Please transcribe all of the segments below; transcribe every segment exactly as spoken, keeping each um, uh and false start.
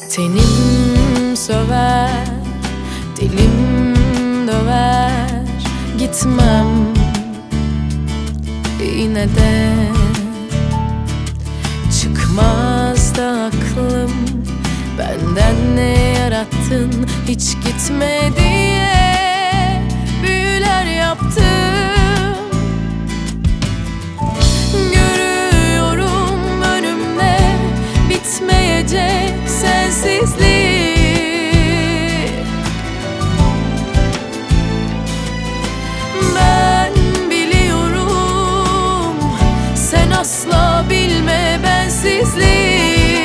Tenim söver, dilim döver, gitmem yine de. Çıkmaz da aklım, benden ne yarattın hiç gitme diye büyüler yaptım. Görüyorum önümde bitmeyecek sensizlik. Ben biliyorum, sen asla bilme bensizliği.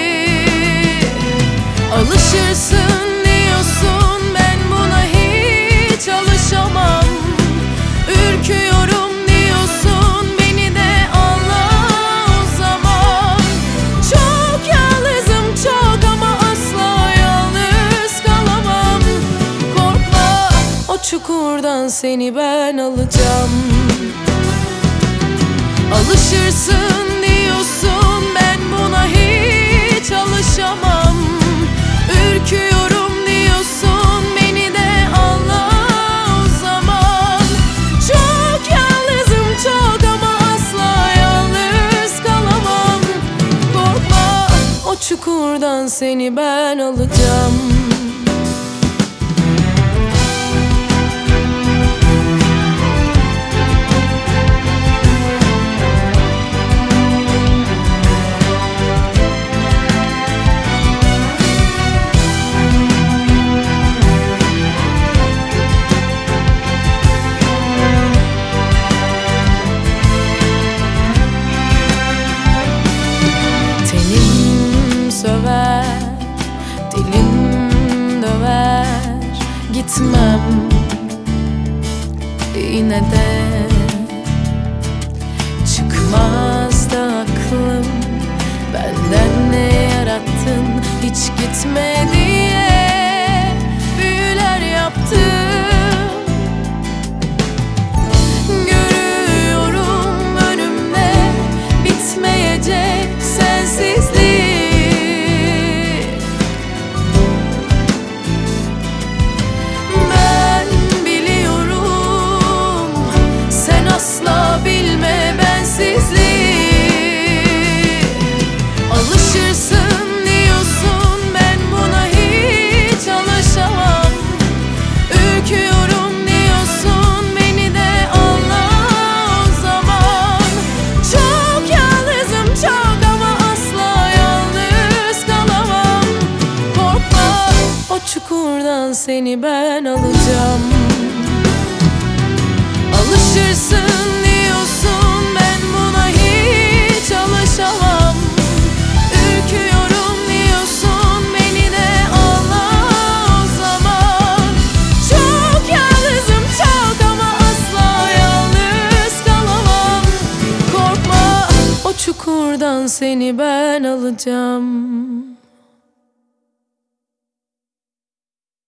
Alışırsın diyorsun, ben buna hiç alışamam. Ürküyorum diyorsun, beni de anla o zaman. Çok yalnızım çok ama asla yalnız kalamam. Korkma, o çukurdan seni ben alacağım. Alışırsın diyorsun, ben buna hiç alışamam. Ürküyorum diyorsun, beni de anla o zaman. Çok yalnızım çok ama asla yalnız kalamam. Korkma, o çukurdan seni ben alacağım. Söver, dilim döver, gitmem yine de. Çıkmaz da aklım, benden ne yarattın hiç gitme diye büyüler yaptım. Görüyorum önümde bitmeyecek sensizlik. Alışırsın diyorsun, ben buna hiç alışamam. Ürküyorum diyorsun, beni de anla o zaman. Çok yalnızım çok ama asla yalnız kalamam. Korkma, o çukurdan seni ben alacağım. Alışırsın diyorsun, ben buna hiç alışamam. Ürküyorum diyorsun, beni de anla o zaman. Çok yalnızım çok ama asla yalnız kalamam. Korkma, o çukurdan seni ben alacağım.